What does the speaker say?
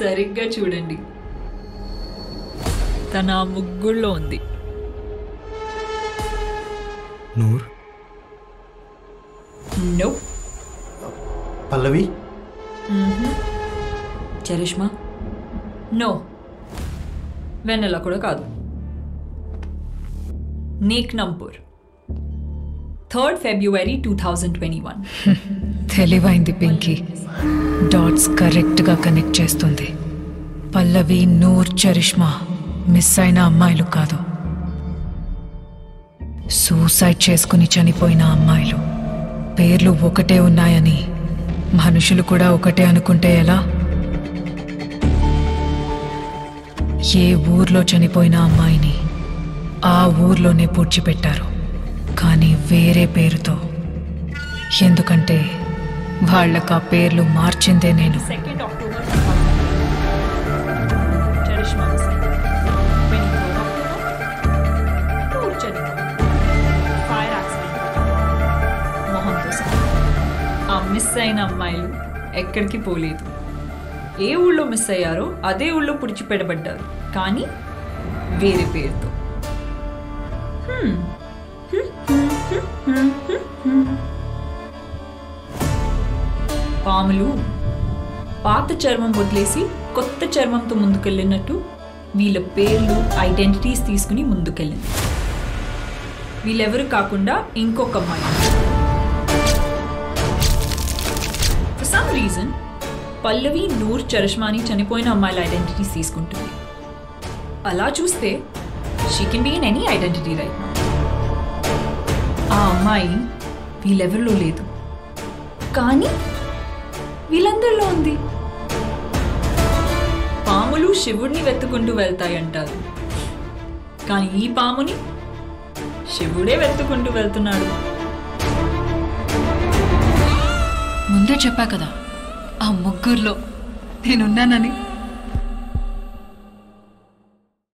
సరిగ్గా చూడండి, తన ముగ్గుల్లో ఉంది. నూర్, నో. పల్లవి, చరిష్మా, నో. వెన్నెల కూడా కాదు. నేక్ నంపూర్, 3rd February 2021. తెలివైంది పింకీ. డాట్స్ కరెక్ట్గా కనెక్ట్ చేస్తుంది. పల్లవి, నూర్, చరిష్మా మిస్ అయిన అమ్మాయిలు కాదు, సూసైడ్ చేసుకుని చనిపోయిన అమ్మాయిలు. పేర్లు ఒకటే ఉన్నాయని మనుషులు కూడా ఒకటే అనుకుంటే ఎలా? ఏ ఊర్లో చనిపోయిన అమ్మాయిని ఆ ఊర్లోనే పూడ్చిపెట్టారు, కానీ వేరే పేరుతో. ఎందుకంటే వాళ్ళకు ఆ పేర్లు మార్చిందే నేను. 2nd October 2000. చరిష్మా మిస్ అయింది. 23rd October నూర్ చనిపోయింది. ఫైర్ యాక్సిడెంట్, మొహంతో సహా. ఆ మిస్ అయిన అమ్మాయిలు ఎక్కడికి పోలేదు. ఏ ఊళ్ళో మిస్ అయ్యారో అదే ఊళ్ళో పుడిచిపెట్టబడ్డారు, కానీ వేరే పేరుతో. పాములు పాత చర్మం వదిలేసి కొత్త చర్మంతో ముందుకెళ్ళినట్టు వీళ్ళ పేర్లు, ఐడెంటిటీస్ తీసుకుని ముందుకెళ్ళింది. వీళ్ళెవరు కాకుండా ఇంకొక అమ్మాయి. For some reason Pallavi, Noor, చరిష్మాని చనిపోయిన అమ్మాయిల ఐడెంటిటీస్ తీసుకుంటుంది. అలా చూస్తే she can be in any identity right. ఆ అమ్మాయి వీళ్ళెవరిలో లేదు, కానీ వీళ్ళందరిలో ఉంది. పాములు శివుడిని వెతుకుంటూ వెళ్తాయంటారు, కానీ ఈ పాముని శివుడే వెతుకుంటూ వెళ్తున్నాడు. ముందే చెప్పా కదా, ఆ ముగ్గురులో నేనున్నానని.